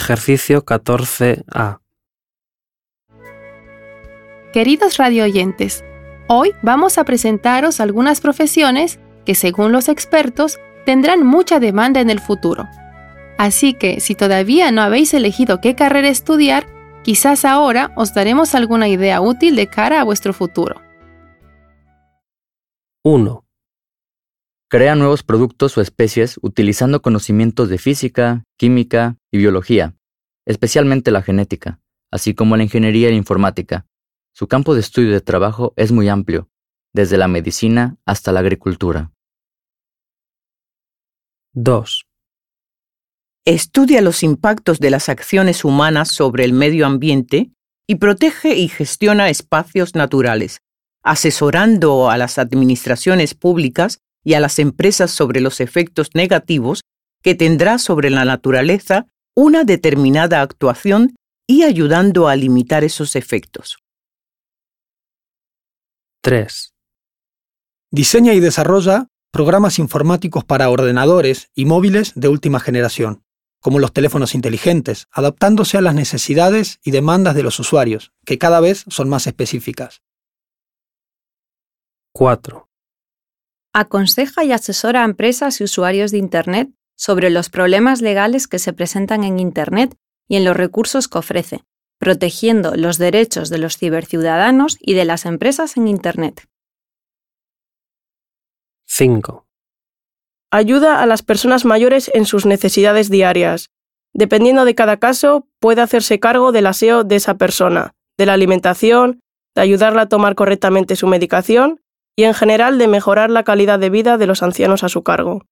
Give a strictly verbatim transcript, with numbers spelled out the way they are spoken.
Ejercicio catorce A. Queridos radioyentes, hoy vamos a presentaros algunas profesiones que, según los expertos, tendrán mucha demanda en el futuro. Así que, si todavía no habéis elegido qué carrera estudiar, quizás ahora os daremos alguna idea útil de cara a vuestro futuro. uno. Crea nuevos productos o especies utilizando conocimientos de física, química y biología, especialmente la genética, así como la ingeniería e informática. Su campo de estudio y de trabajo es muy amplio, desde la medicina hasta la agricultura. dos. Estudia los impactos de las acciones humanas sobre el medio ambiente y protege y gestiona espacios naturales, asesorando a las administraciones públicas y a las empresas sobre los efectos negativos que tendrá sobre la naturaleza una determinada actuación y ayudando a limitar esos efectos. tres. Diseña y desarrolla programas informáticos para ordenadores y móviles de última generación, como los teléfonos inteligentes, adaptándose a las necesidades y demandas de los usuarios, que cada vez son más específicas. cuatro. Aconseja y asesora a empresas y usuarios de Internet sobre los problemas legales que se presentan en Internet y en los recursos que ofrece, protegiendo los derechos de los ciberciudadanos y de las empresas en Internet. cinco. Ayuda a las personas mayores en sus necesidades diarias. Dependiendo de cada caso, puede hacerse cargo del aseo de esa persona, de la alimentación, de ayudarla a tomar correctamente su medicación y en general de mejorar la calidad de vida de los ancianos a su cargo.